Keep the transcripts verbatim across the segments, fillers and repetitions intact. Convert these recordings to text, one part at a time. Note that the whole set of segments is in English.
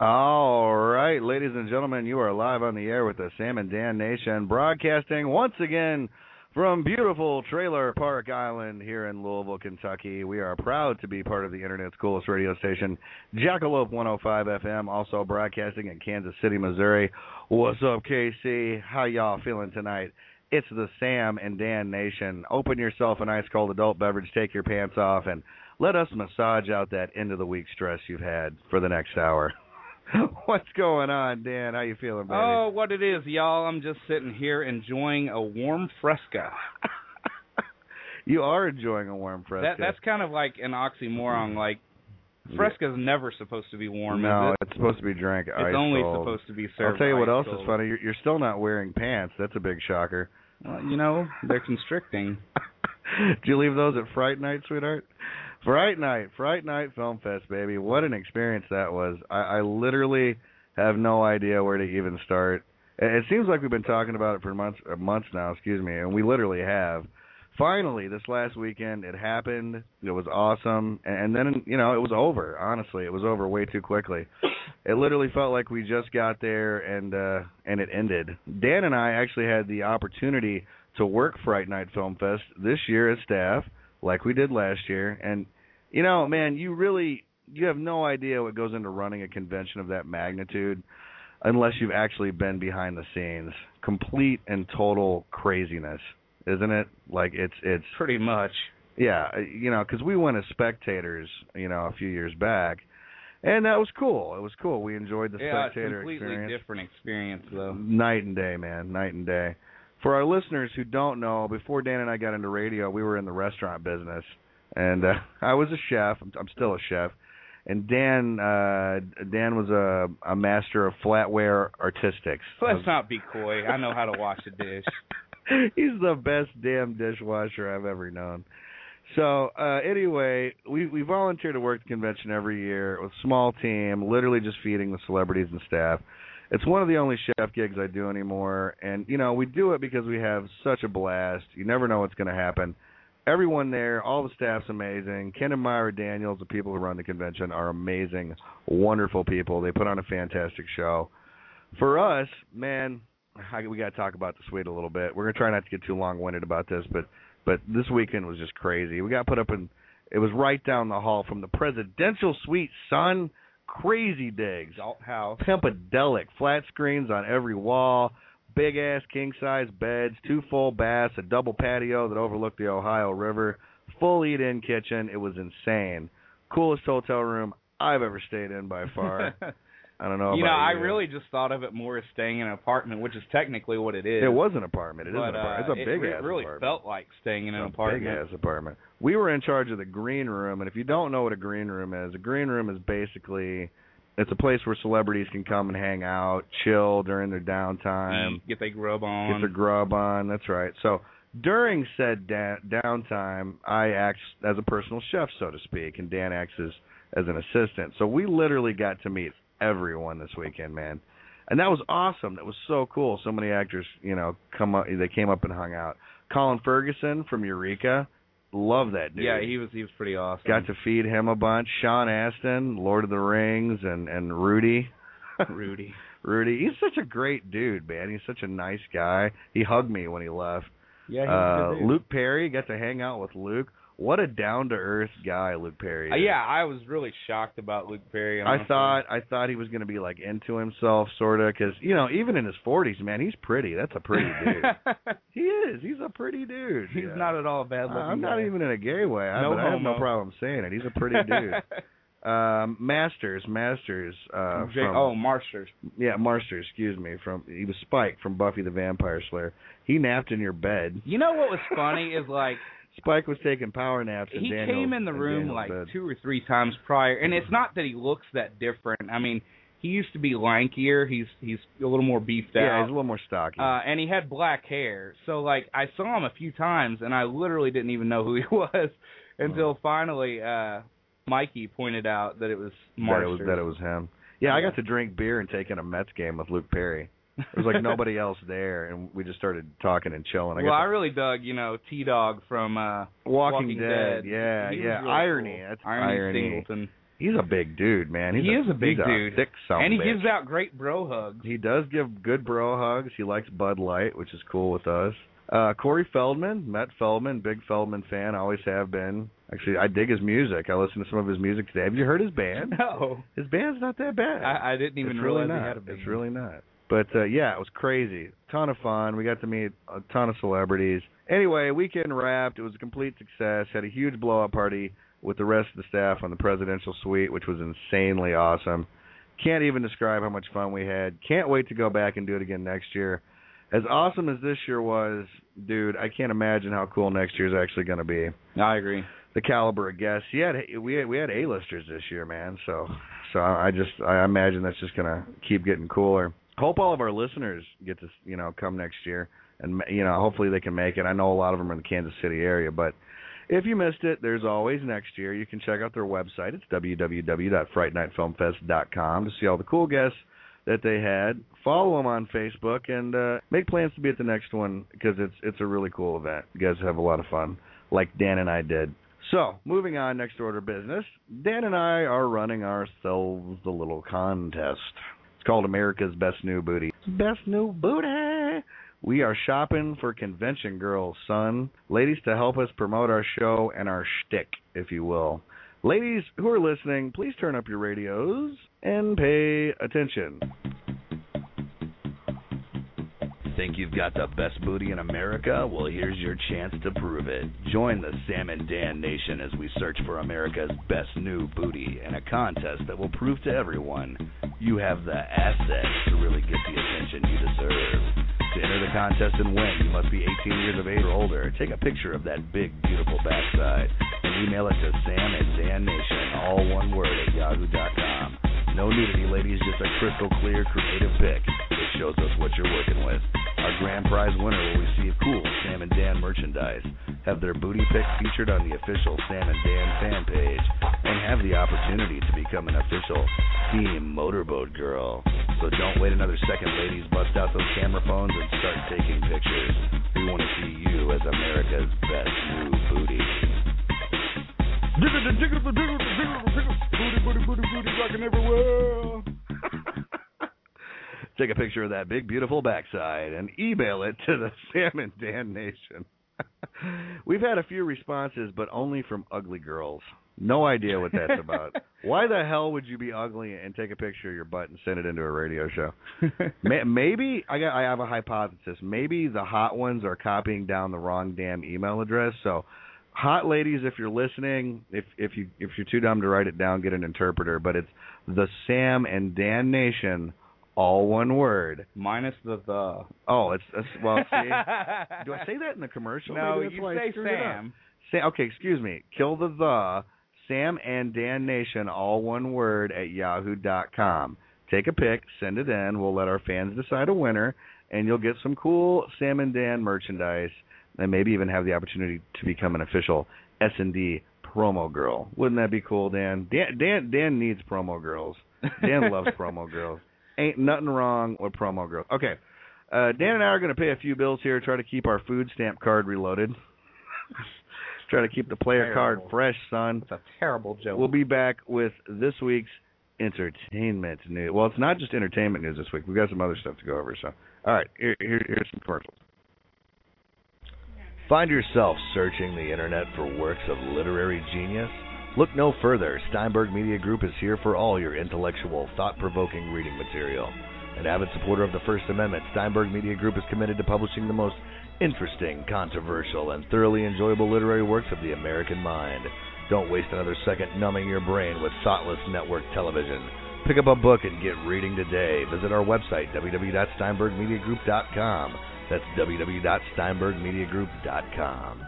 All right, ladies and gentlemen, you are live on the air with the Sam and Dan Nation, broadcasting once again from beautiful Trailer Park Island here in Louisville, Kentucky. We are proud to be part of the Internet's coolest radio station, Jackalope one oh five F M, also broadcasting in Kansas City, Missouri. What's up, K C? How y'all feeling tonight? It's the Sam and Dan Nation. Open yourself an ice cold adult beverage, take your pants off, and let us massage out that end of the week stress you've had for the next hour. What's going on, Dan? How you feeling, baby? Oh, what it is, y'all. I'm just sitting here enjoying a warm Fresca. You are enjoying a warm Fresca. That, that's kind of like an oxymoron. Like, Fresca's yeah. never supposed to be warm, no, is it? it's supposed to be drank ice It's only cold. supposed to be served I'll tell you what else cold. is funny. You're, you're still not wearing pants. That's a big shocker. Well, you know, they're constricting. Did you leave those at Fright Night, sweetheart? Fright Night, Fright Night Film Fest, baby. What an experience that was. I, I literally have no idea where to even start. It seems like we've been talking about it for months, or months now, excuse me, and we literally have. Finally, this last weekend, it happened. It was awesome. And then, you know, it was over, honestly. It was over way too quickly. It literally felt like we just got there and uh, and it ended. Dan and I actually had the opportunity to work Fright Night Film Fest this year as staff, like we did last year. And, you know, man, you really, you have no idea what goes into running a convention of that magnitude unless you've actually been behind the scenes. Complete and total craziness, isn't it? Like, it's... it's pretty much. Yeah, you know, because we went as spectators, you know, a few years back, and that was cool. It was cool. We enjoyed the yeah, spectator completely experience. Completely different experience, though. Night and day, man, night and day. For our listeners who don't know, before Dan and I got into radio, we were in the restaurant business, and uh, I was a chef. I'm, I'm still a chef, and Dan uh, Dan was a, a master of flatware artistics. Let's was, not be coy. I know how to wash a dish. He's the best damn dishwasher I've ever known. So, uh, anyway, we, we volunteer to work the convention every year with a small team, literally just feeding the celebrities and staff. It's one of the only chef gigs I do anymore, and, you know, we do it because we have such a blast. You never know what's going to happen. Everyone there, all the staff's amazing. Ken and Myra Daniels, the people who run the convention, are amazing, wonderful people. They put on a fantastic show. For us, man, I, we got to talk about the suite a little bit. We're going to try not to get too long-winded about this, but but this weekend was just crazy. We got put up in, it was right down the hall from the presidential suite, son. Crazy digs. Alt house. Pimpadelic. Flat screens on every wall. Big-ass king-size beds. Two full baths. A double patio that overlooked the Ohio River. Full eat-in kitchen. It was insane. Coolest hotel room I've ever stayed in by far. I don't know You about know, I you. really just thought of it more as staying in an apartment, which is technically what it is. It was an apartment. It but, is an apartment. It's a uh, big-ass apartment. It really apartment. felt like staying in an it's apartment. A big-ass apartment. We were in charge of the green room, and if you don't know what a green room is, a green room is basically, it's a place where celebrities can come and hang out, chill during their downtime. Eat, get their grub on. Get their grub on, that's right. So during said da- downtime, I act as a personal chef, so to speak, and Dan acts as, as an assistant. So we literally got to meet everyone this weekend, man. And that was awesome. That was so cool. So many actors, you know, come up, they came up and hung out. Colin Ferguson from Eureka, love that dude. Yeah, he was he was pretty awesome. Got to feed him a bunch. Sean Astin, Lord of the Rings, and, and Rudy. Rudy. Rudy. He's such a great dude, man. He's such a nice guy. He hugged me when he left. Yeah, he's uh, a good dude. Luke Perry, got to hang out with Luke. What a down-to-earth guy Luke Perry is. Uh, yeah, I was really shocked about Luke Perry. Honestly. I thought I thought he was going to be like into himself, sort of, because you know, even in his forties, man, he's pretty. That's a pretty dude. He is. He's a pretty dude. He's yeah. not at all a bad-looking I'm guy. not even in a gay way. I, no but I have no homo. problem saying it. He's a pretty dude. um, Masters, Masters. Uh, Jay, from, oh, Marsters. Yeah, Marsters. Excuse me. From he was Spike from Buffy the Vampire Slayer. He napped in your bed. You know what was funny is like. Spike was taking power naps. In he Daniel's, came in the room Daniel's like bed. two or three times prior, and it's not that he looks that different. I mean, he used to be lankier. He's he's a little more beefed yeah, out. Yeah, he's a little more stocky. Uh, and he had black hair. So, like, I saw him a few times, and I literally didn't even know who he was until oh. finally uh, Mikey pointed out that it was That it was, Marsters. that it was him. Yeah, yeah, I got to drink beer and take in a Mets game with Luke Perry. There was like nobody else there, and we just started talking and chilling. I well, got I to... really dug, you know, T-Dog from uh, Walking, Walking Dead. Dead. Yeah, He was yeah. really Irony. cool. That's Irony. irony. Singleton. He's a big dude, man. He's he a, is a big he's dude. A thick son and he bitch. gives out great bro hugs. He does give good bro hugs. He likes Bud Light, which is cool with us. Uh, Corey Feldman, met Feldman, big Feldman fan, always have been. Actually, I dig his music. I listen to some of his music today. Have you heard his band? No. His band's not that bad. I, I didn't even it's realize really he not. had a band. It's really not. But, uh, yeah, it was crazy. Ton of fun. We got to meet a ton of celebrities. Anyway, weekend wrapped. It was a complete success. Had a huge blow-up party with the rest of the staff on the presidential suite, which was insanely awesome. Can't even describe how much fun we had. Can't wait to go back and do it again next year. As awesome as this year was, dude, I can't imagine how cool next year's actually going to be. I agree. The caliber of guests. He had, we had, we had A-listers this year, man. So, so I just I imagine that's just going to keep getting cooler. Hope all of our listeners get to, you know, come next year, and you know, hopefully they can make it. I know a lot of them are in the Kansas City area, but if you missed it, there's always next year. You can check out their website. It's w w w dot fright night film fest dot com to see all the cool guests that they had. Follow them on Facebook and uh, make plans to be at the next one because it's it's a really cool event. You guys have a lot of fun, like Dan and I did. So, moving on, next order of business. Dan and I are running ourselves a little contest. It's called America's Best New Booty. Best New Booty! We are shopping for convention girls, son. Ladies, to help us promote our show and our shtick, if you will. Ladies who are listening, please turn up your radios and pay attention. Think you've got the best booty in America? Well, here's your chance to prove it. Join the Sam and Dan Nation as we search for America's best new booty in a contest that will prove to everyone you have the assets to really get the attention you deserve. To enter the contest and win, you must be eighteen years of age or older. Take a picture of that big, beautiful backside and email it to Sam and Dan Nation, all one word, at yahoo dot com. No nudity, ladies, just a crystal clear, creative pic that shows us what you're working with. Our grand prize winner will receive cool Sam and Dan merchandise, have their booty pic featured on the official Sam and Dan fan page, and have the opportunity to become an official Team Motorboat Girl. So don't wait another second, ladies. Bust out those camera phones and start taking pictures. We want to see you as America's best new booty. Booty, booty, booty, booty, rocking everywhere. Take a picture of that big, beautiful backside and email it to the Sam and Dan Nation. We've had a few responses, but only from ugly girls. No idea what that's about. Why the hell would you be ugly and take a picture of your butt and send it into a radio show? Maybe I got. I have a hypothesis. Maybe the hot ones are copying down the wrong damn email address. So, hot ladies, if you're listening, if if you if you're too dumb to write it down, get an interpreter. But it's the Sam and Dan Nation, all one word. Minus the the. Oh, it's, it's well. See, do I say that in the commercial? No, Maybe that's you why I say screwed it up. Sam. Say, okay, excuse me. Kill the the. Sam and Dan Nation, all one word, at yahoo dot com. Take a pic, send it in. We'll let our fans decide a winner, and you'll get some cool Sam and Dan merchandise, and maybe even have the opportunity to become an official S and D promo girl. Wouldn't that be cool, Dan? Dan Dan, Dan needs promo girls. Dan loves promo girls. Ain't nothing wrong with promo girls. Okay, uh, Dan and I are going to pay a few bills here, try to keep our food stamp card reloaded. Try to keep the player Terrible. card fresh, son. It's a terrible joke. We'll be back with this week's entertainment news. Well, it's not just entertainment news this week. We've got some other stuff to go over. So, all right, here, here, here's some commercials. Find yourself searching the internet for works of literary genius? Look no further. Steinberg Media Group is here for all your intellectual, thought-provoking reading material. An avid supporter of the First Amendment, Steinberg Media Group is committed to publishing the most interesting, controversial, and thoroughly enjoyable literary works of the American mind. Don't waste another second numbing your brain with thoughtless network television. Pick up a book and get reading today. Visit our website, w w w dot steinberg media group dot com. That's w w w dot steinberg media group dot com.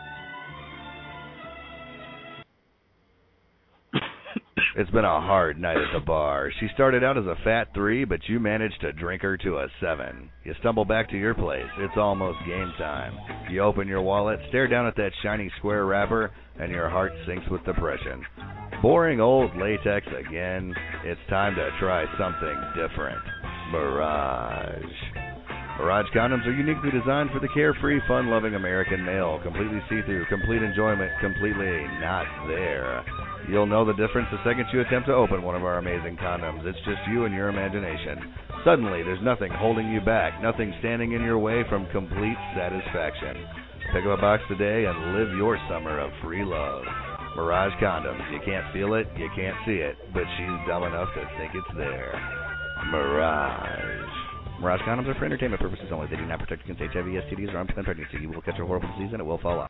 It's been a hard night at the bar. She started out as a fat three, but you managed to drink her to a seven. You stumble back to your place. It's almost game time. You open your wallet, stare down at that shiny square wrapper, and your heart sinks with depression. Boring old latex again. It's time to try something different. Mirage. Mirage condoms are uniquely designed for the carefree, fun-loving American male. Completely see-through, complete enjoyment, completely not there. You'll know the difference the second you attempt to open one of our amazing condoms. It's just you and your imagination. Suddenly, there's nothing holding you back, nothing standing in your way from complete satisfaction. Pick up a box today and live your summer of free love. Mirage Condoms. You can't feel it, you can't see it, but she's dumb enough to think it's there. Mirage. Mirage Condoms are for entertainment purposes only. They do not protect against H I V, S T Ds, or unplanned pregnancy. You will catch a horrible disease and it will fall off.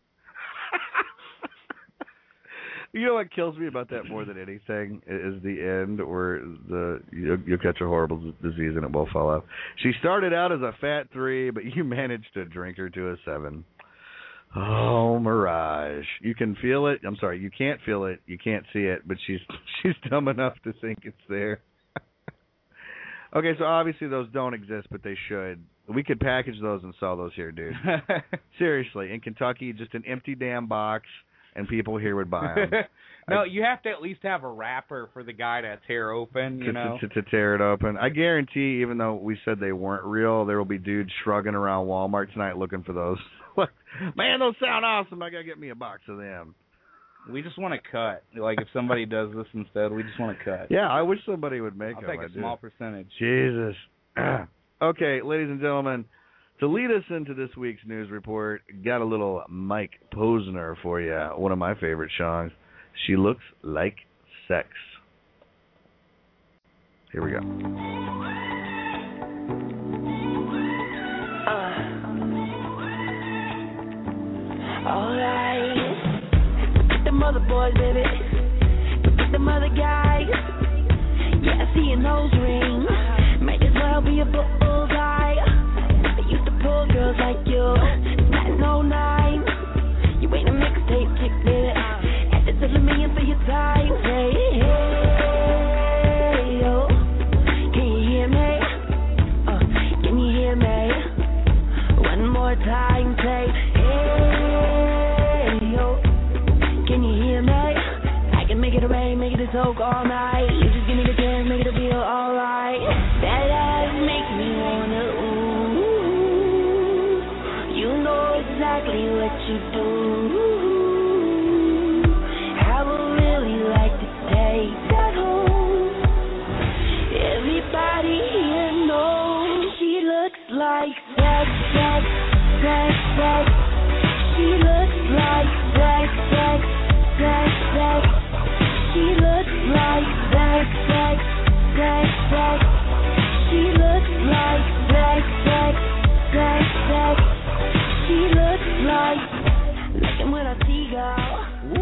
You know what kills me about that more than anything is the end where the you, you'll catch a horrible disease and it will fall off. She started out as a fat three, but you managed to drink her to a seven. Oh, Mirage. You can feel it. I'm sorry, you can't feel it. You can't see it, but she's she's dumb enough to think it's there. Okay, so obviously those don't exist, but they should. We could package those and sell those here, dude. Seriously, in Kentucky, just an empty damn box. And people here would buy them. No, I, you have to at least have a wrapper for the guy to tear open, you to, know. To, to, to tear it open. I guarantee, even though we said they weren't real, there will be dudes shrugging around Walmart tonight looking for those. Man, those sound awesome. I got to get me a box of them. We just want to cut. Like, if somebody does this instead, we just want to cut. Yeah, I wish somebody would make I'll them. take a I small do. percentage. Jesus. Okay, ladies and gentlemen. To lead us into this week's news report, got a little Mike Posner for you. One of my favorite songs. She Looks Like Sex. Here we go. Uh, Alright. Get them other boys, baby. Get them other guys. Yeah, I see your nose ring. Might as well be a bullseye. Used to pull girls like you, nine oh nine. You ain't a mixtape chick, baby. Had to tell a million for your time. Hey, hey, yo. Can you hear me? Uh, can you hear me? One more time, say, hey, yo. Can you hear me? I can make it rain, make it a soak all night. You just give me the chance, make it feel alright. That ass makes me wanna ooh. Exactly what you do. I would really like to take that home. Everybody here knows she looks like sex, sex, sex, sex. She looks like sex, sex, sex, sex. She looks like sex, sex, sex, sex. She looks like sex, sex, sex, sex. She looks like looking with a seagull.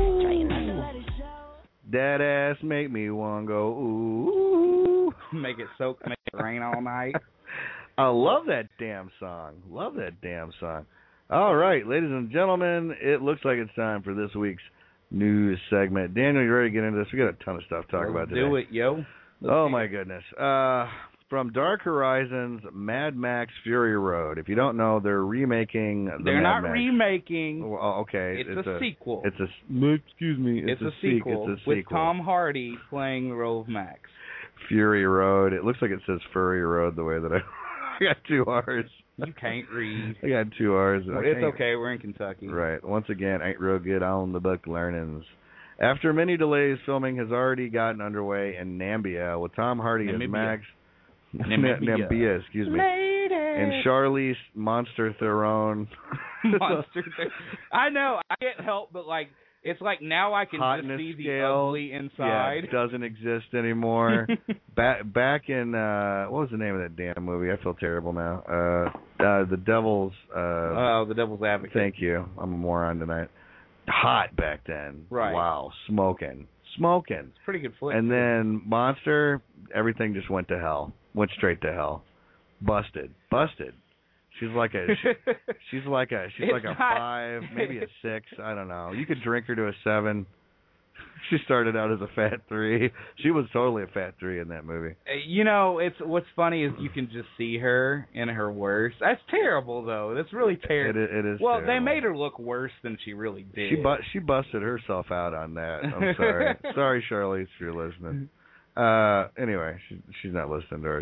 That ass make me wanna go ooh. Make it soak, make it rain all night. I love that damn song. Love that damn song. All right, ladies and gentlemen, it looks like it's time for this week's news segment. Daniel, you ready to get into this? We got a ton of stuff to talk Let's about today. do it, yo. Let's oh my goodness. Uh From Dark Horizons, Mad Max Fury Road. If you don't know, they're remaking the They're Mad not Max. remaking. Well, okay. It's, it's a, a sequel. It's a no, excuse me. It's, It's, a, a, sequel it's a sequel with Tom Hardy playing the role of Max. Fury Road. It looks like it says Furry Road the way that I, I got two R's. You can't read. I got two R's. Well, it's okay. We're in Kentucky. Right. Once again, ain't real good on the book learnings. After many delays, filming has already gotten underway in Namibia with Tom Hardy Namibia. as Max. Namibia. Namibia, excuse me. Lady. And Charlize Monster Theron. Monster Theron. I know. I can't help but, like, it's like now I can Hotness just see scale, the ugly inside. Yeah, doesn't exist anymore. back back in, uh, what was the name of that damn movie? I feel terrible now. Uh, uh, The Devil's... Uh, oh, The Devil's Advocate. Thank you. I'm a moron tonight. Hot back then. Right. Wow. Smoking. Smoking. It's a pretty good flick. And then Monster, everything just went to hell. Went straight to hell. Busted. Busted. She's like a she, she's like a she's It's like a not, five, maybe a six. I don't know. You could drink her to a seven. She started out as a fat three. She was totally a fat three in that movie. You know, it's what's funny is you can just see her in her worst. That's terrible, though. That's really terrible. It, it is. Well, terrible. they made her look worse than she really did. She bu- she busted herself out on that. I'm sorry. Sorry, Charlize, if you're listening. Uh, anyway, she, she's not listening to our show.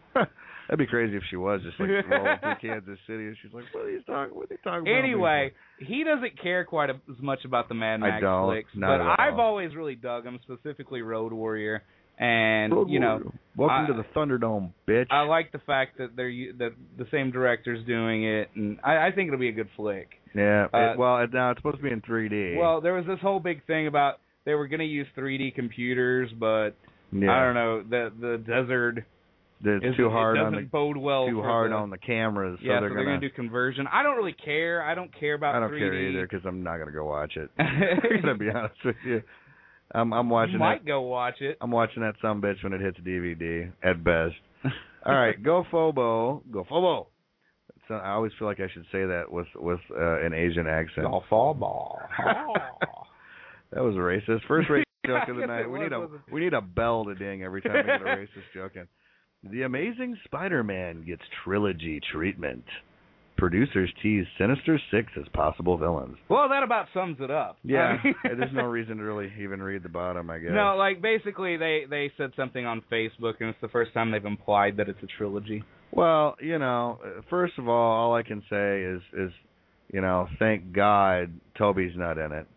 That'd be crazy if she was just like rolling through Kansas City and she's like, "What are you talking? What are you talking about?" Anyway, he doesn't care quite as much about the Mad Max I don't, flicks, not but at all. I've always really dug him, specifically Road Warrior, and Road you know, Warrior. Welcome I, to the Thunderdome, bitch. I like the fact that they're that the same director's doing it, and I, I think it'll be a good flick. Yeah. Uh, it, well, it, now it's supposed to be in three D. Well, there was this whole big thing about they were going to use three D computers, but yeah. I don't know, the the desert It's is, too hard it on doesn't the bode well too for hard the, on the cameras. yeah, so they're so gonna. they're gonna do conversion. I don't really care. I don't care about I don't three D. care either because I'm not gonna go watch it. I'm gonna be honest with you. I'm I'm watching You might that. go watch it. I'm watching that sumbitch when it hits D V D at best. All right, go Fobo, go Fobo. So I always feel like I should say that with with uh, an Asian accent. Golf ball ball. That was racist. First racist joke of the I guess night. it We was, need a wasn't it? we need a bell to ding every time we get a racist joke in. The Amazing Spider-Man gets trilogy treatment. Producers tease Sinister Six as possible villains. Well, that about sums it up. Yeah, I mean- there's no reason to really even read the bottom, I guess. No, like basically they they said something on Facebook, and it's the first time they've implied that it's a trilogy. Well, you know, uh, first of all, all I can say is, is, you know, thank God Toby's not in it.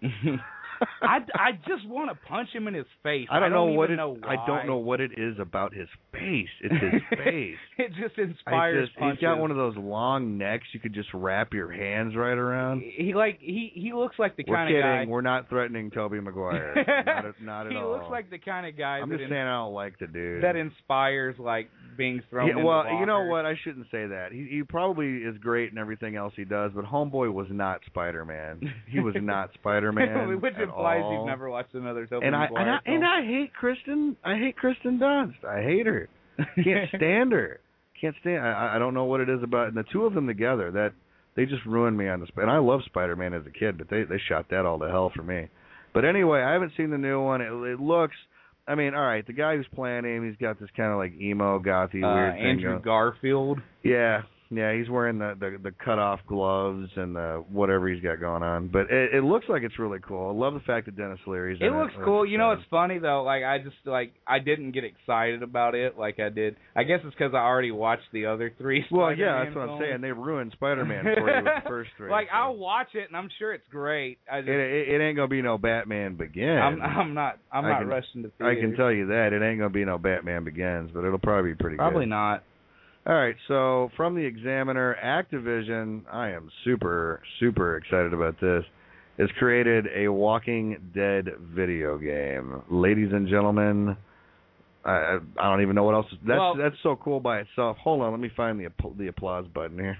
I, I just want to punch him in his face. I don't, I don't know what even it. know why. I don't know what it is about his face. It's his face. It just I inspires just, punches. he's got one of those long necks you could just wrap your hands right around. He, he like he he looks like the We're kind kidding. of guy. We're not threatening Toby Maguire. not, at- not at he all. looks like the kind of guy I'm that just in- saying I don't like the dude. that inspires like being thrown. Yeah, into well, you know lockers. what? I shouldn't say that. He he probably is great in everything else he does, but Homeboy was not Spider-Man. He was not Spider-Man, Which at implies all. you've never watched another Tobey And I, and Maguire I and film. I hate Kristen. I hate Kristen Dunst. I hate her. Can't stand her. Can't stand. I I don't know what it is about. And the two of them together, that they just ruined me on the. And I love Spider-Man as a kid, but they they shot that all to hell for me. But anyway, I haven't seen the new one. It, it looks. I mean, all right, the guy who's playing him, he's got this kind of like emo, gothy, uh, weird thing Andrew going. Garfield. Yeah, yeah, he's wearing the the, the cut off gloves and the whatever he's got going on. But it, it looks like it's really cool. I love the fact that Dennis Leary's in It it. looks Like cool. I You know said. what's funny though? Like I just like I didn't get excited about it like I did. I guess it's because I already watched the other three. Well, Spider-Man yeah, that's what I'm films. saying. They ruined Spider-Man for you with the first three. Like so. I'll watch it and I'm sure it's great. I just, It, it, it ain't gonna be no Batman Begins. I'm, I'm not. I'm I not can- rushing to I theaters. can tell you that it ain't gonna be no Batman Begins, but it'll probably be pretty Probably good. not. All right, so from the Examiner, Activision, I am super super excited about this. Has created a Walking Dead video game, ladies and gentlemen. I I don't even know what else. That's Well- that's so cool by itself. Hold on, let me find the app- the applause button here.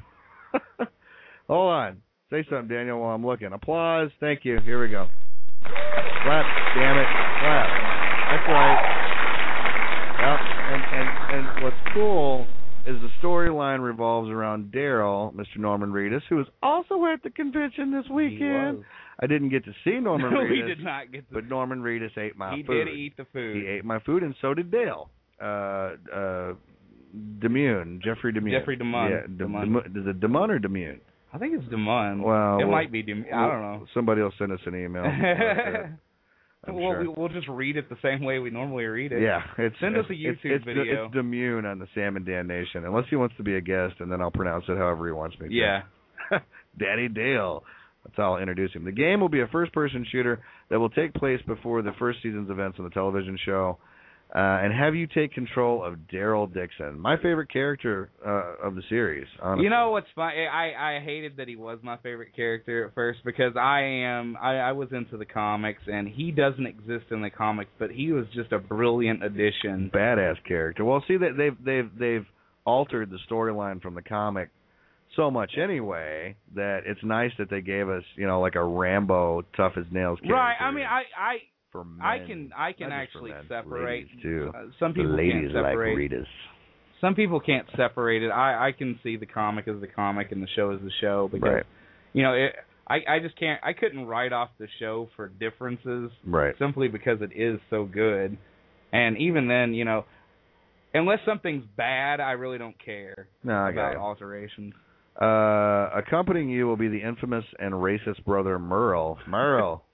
Hold on, say something, Daniel, while I'm looking. Applause, thank you. Here we go. Clap, damn it, clap. That's right. Yep. And and and what's cool is the storyline revolves around Daryl, Mister Norman Reedus, who was also at the convention this weekend. was. I didn't get to see Norman No, Reedus. we did not get the. But Norman Reedus ate my he food. did eat the food. He ate my food, and so did Dale. Uh, uh, Demune, Jeffrey Demune. Jeffrey DeMunn. Yeah, De, DeMunn. Demune. Is it Demune or Demune? I think it's Demon. Well, it we'll- might be Demon. I don't know. Somebody will send us an email. about that, I'm well, sure. we, we'll just read it the same way we normally read it. Yeah, it's Send us a it's- YouTube it's, video. It's Demune on the Sam and Dan Nation, unless he wants to be a guest, and then I'll pronounce it however he wants me to. Yeah. Daddy Dale. That's how I'll introduce him. The game will be a first-person shooter that will take place before the first season's events on the television show, uh, and have you take control of Daryl Dixon, my favorite character uh, of the series. Honestly. You know what's funny? I I hated that he was my favorite character at first because I am I, I was into the comics and he doesn't exist in the comics, but he was just a brilliant addition. Badass character. Well, see that they've they've they've altered the storyline from the comic so much anyway that it's nice that they gave us, you know, like a Rambo tough as nails character. Right. I mean, I I for men. I can I can Not just for actually men, separate. ladies too. Uh, some The people ladies can't separate. like Reedus. Some people can't separate it. I I can see the comic as the comic and the show as the show because Right. you know it. I I just can't. I couldn't write off the show for differences. Right. Simply because it is so good, and even then, you know, unless something's bad, I really don't care No, I got about you. alterations. Uh, accompanying you will be the infamous and racist brother Merle. Merle.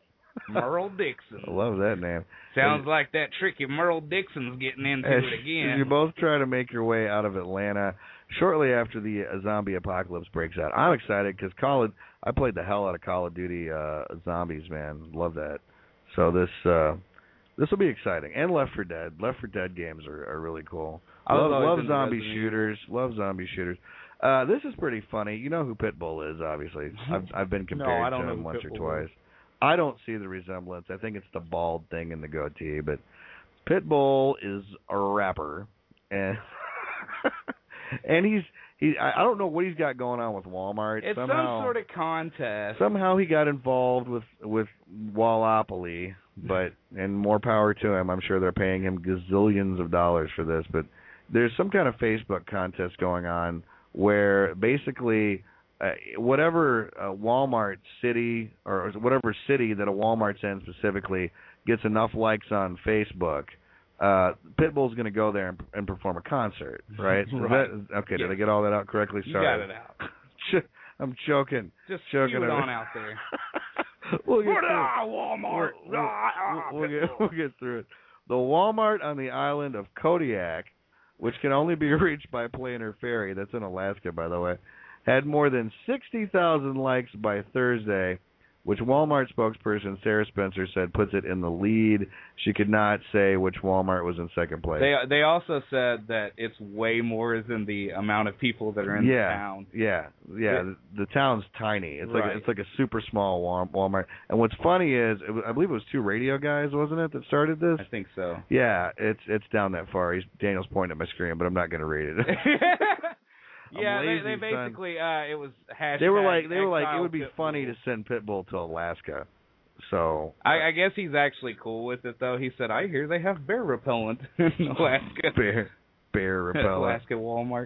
Merle Dixon. I love that name. Sounds and, like that tricky Merle Dixon's getting into as, it again. As you both try to make your way out of Atlanta shortly after the uh, zombie apocalypse breaks out. I'm excited because Call of, I played the hell out of Call of Duty uh, Zombies, man. Love that. So this uh, this will be exciting. And Left four Dead. Left four Dead games are, are really cool. I Love, love into zombie Resident shooters. Love zombie shooters. Uh, this is pretty funny. You know who Pitbull is, obviously. I've I've been compared No, I don't to know him who once or Pitbull twice. is. I don't see the resemblance. I think it's the bald thing and the goatee, but Pitbull is a rapper, and and he's he. I don't know what he's got going on with Walmart. It's somehow, some sort of contest. Somehow he got involved with with Wallopoly, but and more power to him. I'm sure they're paying him gazillions of dollars for this, but there's some kind of Facebook contest going on where basically uh, whatever uh, Walmart city or whatever city that a Walmart's in specifically gets enough likes on Facebook, uh, Pitbull's going to go there and, and perform a concert, right? Right. That, okay, Yeah. did I get all that out correctly? You Sorry. got it out. I'm choking. Just choking spew it on on out there. we'll get through Ah, it. Walmart. We'll, Ah, we'll, we'll, get, we'll get through it. The Walmart on the island of Kodiak, which can only be reached by plane or ferry, that's in Alaska, by the way, had more than sixty thousand likes by Thursday, which Walmart spokesperson Sarah Spencer said puts it in the lead. She could not say which Walmart was in second place. They they also said that it's way more than the amount of people that are in yeah, the town. Yeah, yeah. The, the town's tiny. It's like Right. a, it's like a super small Wal- Walmart. And what's funny is, it was, I believe it was two radio guys, wasn't it, that started this? I think so. Yeah, it's it's down that far. He's Daniel's pointing at my screen, but I'm not going to read it. yeah, lazy, they, they basically uh, it was hashtag. They were like, they were like, it exile would be Pitbull. funny to send Pitbull to Alaska. So I, I guess he's actually cool with it, though. He said, "I hear they have bear repellent in Alaska." bear, bear repellent. Alaska Walmart.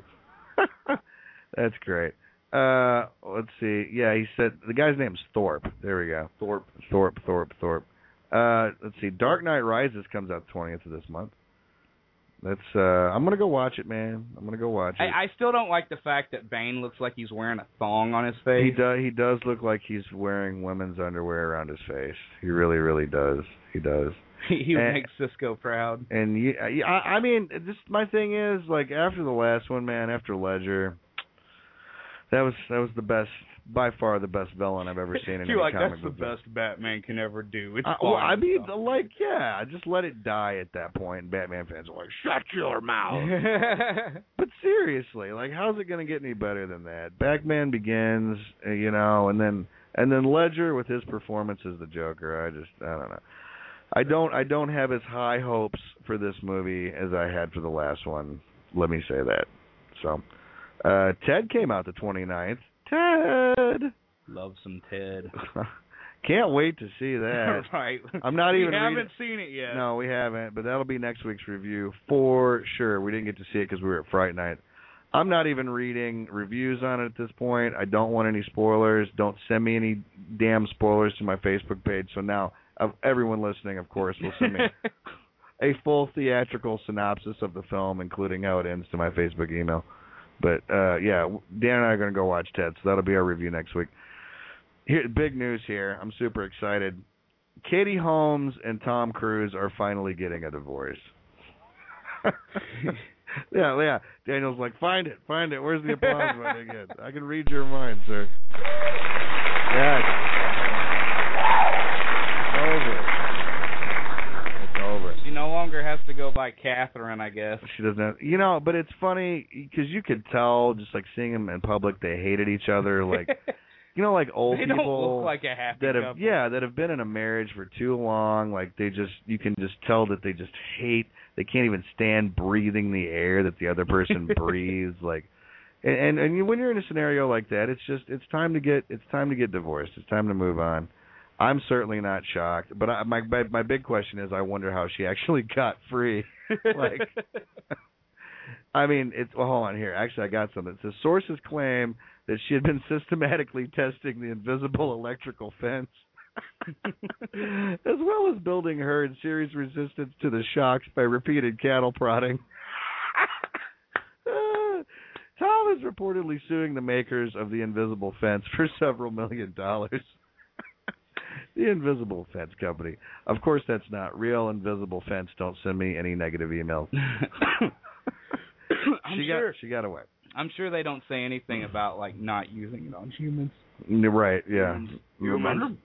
That's great. Uh, let's see. Yeah, he said the guy's name's Thorpe. There we go. Thorpe. Thorpe. Thorpe. Thorpe. Uh, let's see. Dark Knight Rises comes out the twentieth of this month. That's. Uh, I'm gonna go watch it, man. I'm gonna go watch it. I, I still don't like the fact that Bane looks like he's wearing a thong on his face. He does. He does look like he's wearing women's underwear around his face. He really, really does. He does. he he And- makes Cisco proud. And yeah, yeah, I, I mean, just my thing is like after the last one, man, after Ledger, that was that was the best, by far the best villain I've ever seen in You're any like, comic that's the book. best Batman can ever do. It's I, fine. well, I mean, stuff. like, yeah, just let it die at that point. And Batman fans are like, shut your mouth. But seriously, like, how's it going to get any better than that? Batman Begins, uh, you know, and then and then Ledger with his performance as the Joker. I just, I don't know. I don't, I don't have as high hopes for this movie as I had for the last one. Let me say that. So, uh, Ted came out the twenty-ninth. Ted. Love some Ted. Can't wait to see that. Right. I'm not even We haven't reading- seen it yet. No, we haven't, but that'll be next week's review for sure. We didn't get to see it because we were at Fright Night. I'm not even reading reviews on it at this point. I don't want any spoilers. Don't send me any damn spoilers to my Facebook page. So now, of everyone listening, of course, will send me a full theatrical synopsis of the film, including how it ends, to my Facebook email. But, uh, yeah, Dan and I are going to go watch Ted, so that'll be our review next week. Here, big news here. I'm super excited. Katie Holmes and Tom Cruise are finally getting a divorce. yeah, yeah. Daniel's like, find it, find it. Where's the applause button again? I can read your mind, sir. Yes. It's over. It's over. She no longer has to go by Catherine, I guess. She doesn't have, you know, but it's funny because you could tell just like seeing them in public, they hated each other. Like, you know, like old they people don't look like a happy that have, couple. yeah, that have been in a marriage for too long. Like they just, you can just tell that they just hate. They can't even stand breathing the air that the other person breathes. Like, and, and and you, when you're in a scenario like that, it's just it's time to get it's time to get divorced. It's time to move on. I'm certainly not shocked, but I, my, my my big question is, I wonder how she actually got free. Like, I mean, it's well, hold on here. Actually, I got something. It says sources claim that she had been systematically testing the invisible electrical fence, as well as building her and series resistance to the shocks by repeated cattle prodding. Uh, Tom is reportedly suing the makers of the invisible fence for several million dollars. The Invisible Fence Company. Of course, that's not real. Invisible Fence, don't send me any negative emails. I'm she sure. got she got away. I'm sure they don't say anything about like not using it on humans. Right? Yeah. Humans.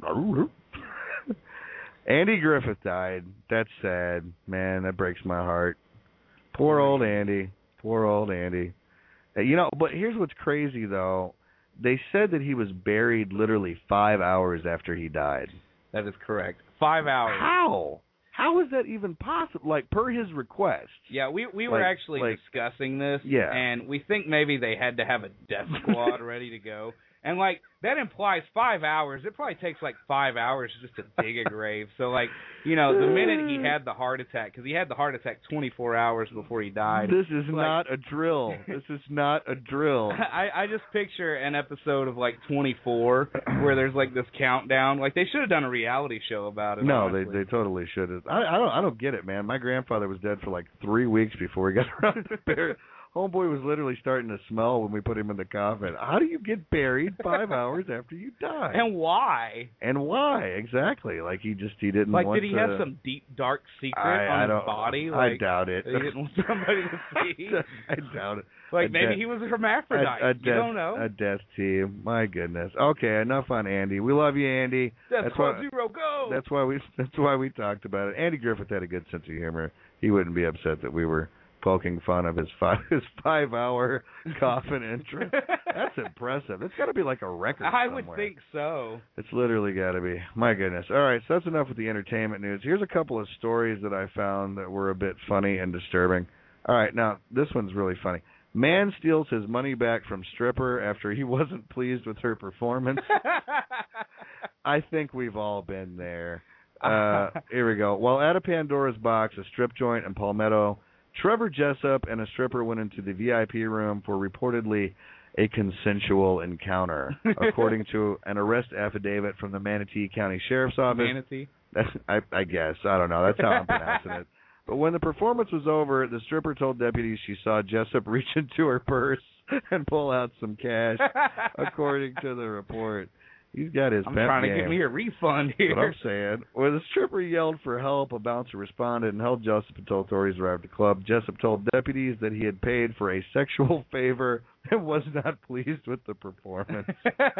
Andy Griffith died. That's sad, man. That breaks my heart. Poor old Andy. Poor old Andy. You know, but here's what's crazy though. They said that he was buried literally five hours after he died. That is correct. Five hours. How? How is that even possible? Like, per his request. Yeah, we we were Like- actually like- discussing this, Yeah. and we think maybe they had to have a death squad ready to go. And, like, that implies five hours. It probably takes, like, five hours just to dig a grave. So, like, you know, the minute he had the heart attack, because he had the heart attack twenty-four hours before he died. This is like, not a drill. This is not a drill. I, I just picture an episode of, like, twenty-four where there's, like, this countdown. Like, they should have done a reality show about it. No, they honestly. they totally should have. I, I don't I don't get it, man. My grandfather was dead for like three weeks before he got around to bury. Homeboy was literally starting to smell when we put him in the coffin. How do you get buried five hours after you die? And why? And why exactly? Like he just he didn't Like, want did he to, have some deep, dark secret I, on I his don't, body? I Like, doubt it. he didn't want somebody to see. I doubt it. Like, A maybe death- he was a hermaphrodite. A, a you death, don't know. A death team. My goodness. Okay, enough on Andy. We love you, Andy. Death that's Squad why, Zero, go! That's why we. That's why we talked about it. Andy Griffith had a good sense of humor. He wouldn't be upset that we were poking fun of his five his five hour coffin entrance. That's impressive. It's got to be like a record. I somewhere. would think so. It's literally got to be. My goodness. All right, so that's enough with the entertainment news. Here's a couple of stories that I found that were a bit funny and disturbing. All right, now this one's really funny. Man steals his money back from stripper after he wasn't pleased with her performance. I think we've all been there. Uh, here we go. While at a Pandora's Box, a strip joint in Palmetto, Trevor Jessup and a stripper went into the V I P room for reportedly a consensual encounter, according to an arrest affidavit from the Manatee County Sheriff's Office. Manatee? That's, I, I guess. I don't know. That's how I'm pronouncing it. But when the performance was over, the stripper told deputies she saw Jessup reach into her purse and pull out some cash, according to the report. He's got his I'm pep trying to game. get me a refund here. What I'm saying. When the stripper yelled for help, a bouncer responded and held Jessup until authorities arrived at the club. Jessup told deputies that he had paid for a sexual favor and was not pleased with the performance.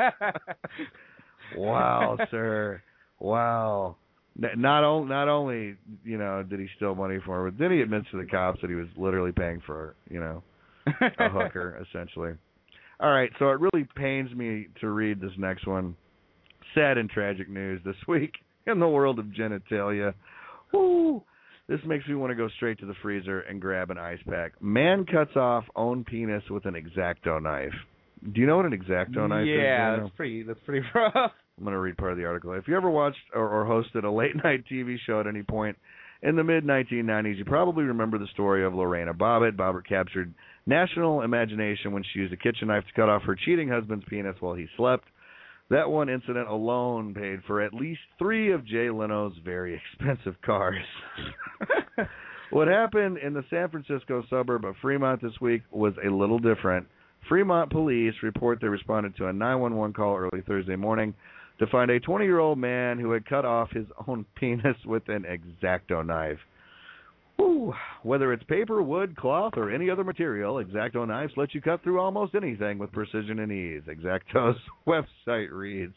Wow, sir. Wow. N- Not, o- not only, you know, did he steal money for her, but then he admits to the cops that he was literally paying for, you know, a hooker, essentially. All right, so it really pains me to read this next one. Sad and tragic news this week in the world of genitalia. Woo! This makes me want to go straight to the freezer and grab an ice pack. Man cuts off own penis with an X-Acto knife. Do you know what an X-Acto knife is? Yeah, Daniel? that's pretty, that's pretty rough. I'm going to read part of the article. If you ever watched or, or hosted a late-night T V show at any point in the mid nineteen nineties, you probably remember the story of Lorena Bobbitt. Bobbitt captured national imagination when she used a kitchen knife to cut off her cheating husband's penis while he slept. That one incident alone paid for at least three of Jay Leno's very expensive cars. What happened in the San Francisco suburb of Fremont this week was a little different. Fremont police report they responded to a nine one one call early Thursday morning to find a twenty-year-old man who had cut off his own penis with an X-Acto knife. Whew. Whether it's paper, wood, cloth, or any other material, X-Acto knives let you cut through almost anything with precision and ease. X-Acto's website reads.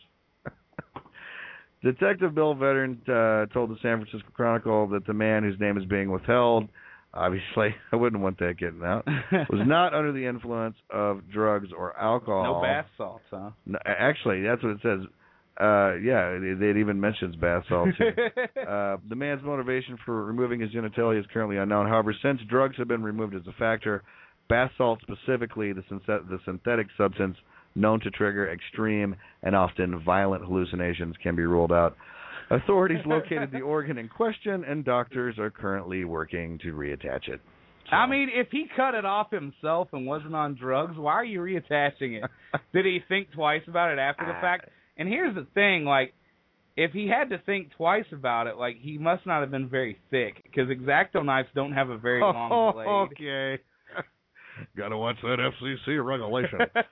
Detective Bill Veteran uh, told the San Francisco Chronicle that the man whose name is being withheld, obviously, I wouldn't want that getting out, was not under the influence of drugs or alcohol. No bath salts, huh? No, actually, that's what it says. Uh, yeah, it, it even mentions bath salts here. uh, the man's motivation for removing his genitalia is currently unknown. However, since drugs have been removed as a factor, bath salt specifically, the, synthet- the synthetic substance known to trigger extreme and often violent hallucinations, can be ruled out. Authorities located the organ in question, and doctors are currently working to reattach it. So. I mean, if he cut it off himself and wasn't on drugs, why are you reattaching it? Did he think twice about it after the fact? And here's the thing, like, if he had to think twice about it, like, he must not have been very thick, because X-Acto knives don't have a very long blade. Oh, okay. Gotta watch that F C C regulation.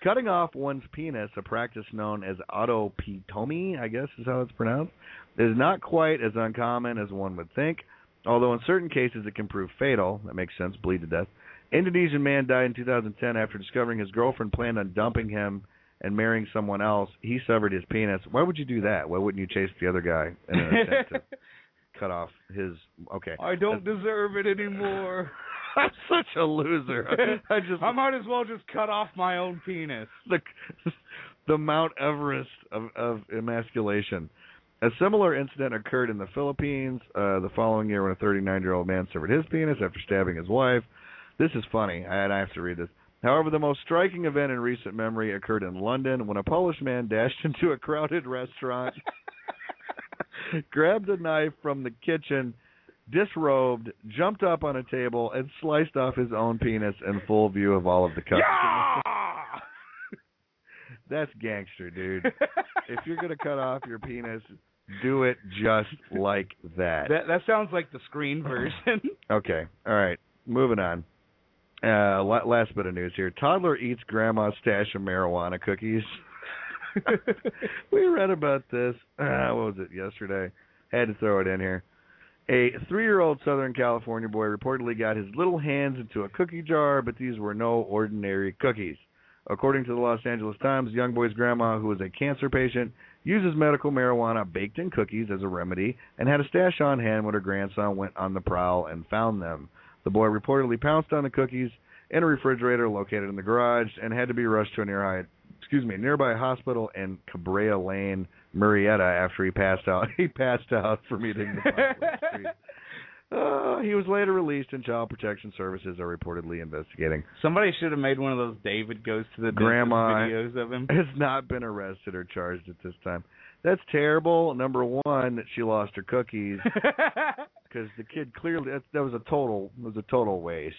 Cutting off one's penis, a practice known as autopetomy, I guess is how it's pronounced, is not quite as uncommon as one would think, although in certain cases it can prove fatal. That makes sense, bleed to death. Indonesian man died in two thousand ten after discovering his girlfriend planned on dumping him and marrying someone else. He severed his penis. Why would you do that? Why wouldn't you chase the other guy in an attempt to cut off his... Okay. I don't That's... deserve it anymore. I'm such a loser. I just I might as well just cut off my own penis. The the Mount Everest of, of emasculation. A similar incident occurred in the Philippines uh, the following year when a thirty-nine-year-old man severed his penis after stabbing his wife. This is funny, and I have to read this. However, the most striking event in recent memory occurred in London when a Polish man dashed into a crowded restaurant, grabbed a knife from the kitchen, disrobed, jumped up on a table, and sliced off his own penis in full view of all of the customers. Yeah! That's gangster, dude. If you're going to cut off your penis, do it just like that. That that sounds like the screen version. Okay. All right. Moving on. Uh, last bit of news here. Toddler eats grandma's stash of marijuana cookies. We read about this. Uh, what was it, yesterday? Had to throw it in here. A three-year-old Southern California boy reportedly got his little hands into a cookie jar, but these were no ordinary cookies. According to the Los Angeles Times, the young boy's grandma, who is a cancer patient, uses medical marijuana baked in cookies as a remedy and had a stash on hand when her grandson went on the prowl and found them. The boy reportedly pounced on the cookies in a refrigerator located in the garage and had to be rushed to a nearby, excuse me, nearby hospital in Cabrera Lane, Murrieta, after he passed out. He passed out from eating the popular street. Uh, he was later released, and Child Protection Services are reportedly investigating. Somebody should have made one of those David Goes to the Grandma videos of him. Has not been arrested or charged at this time. That's terrible. Number one, that she lost her cookies because the kid clearly that, that was a total was a total waste.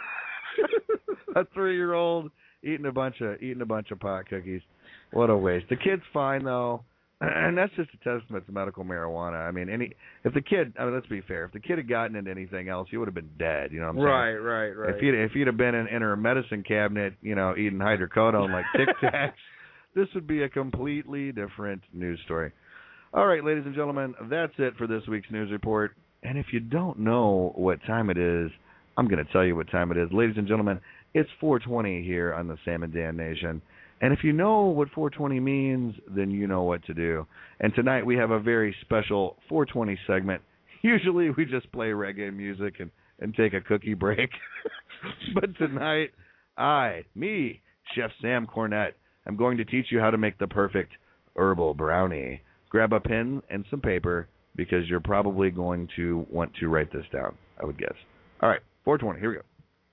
A three-year-old eating a bunch of eating a bunch of pot cookies. What a waste. The kid's fine though. And that's just a testament to medical marijuana. I mean, any if the kid, I mean, let's be fair. If the kid had gotten into anything else, he would have been dead. You know what I'm saying? Right, right, right. If he'd if he'd have been in, in her medicine cabinet, you know, eating hydrocodone like Tic Tacs, this would be a completely different news story. All right, ladies and gentlemen, that's it for this week's news report. And if you don't know what time it is, I'm going to tell you what time it is, ladies and gentlemen. It's four twenty here on the Sam and Dan Nation. And if you know what four twenty means, then you know what to do. And tonight we have a very special four twenty segment. Usually we just play reggae music and, and take a cookie break. But tonight, I, me, Chef Sam Cornette, I'm going to teach you how to make the perfect herbal brownie. Grab a pen and some paper because you're probably going to want to write this down, I would guess. All right, four twenty, here we go.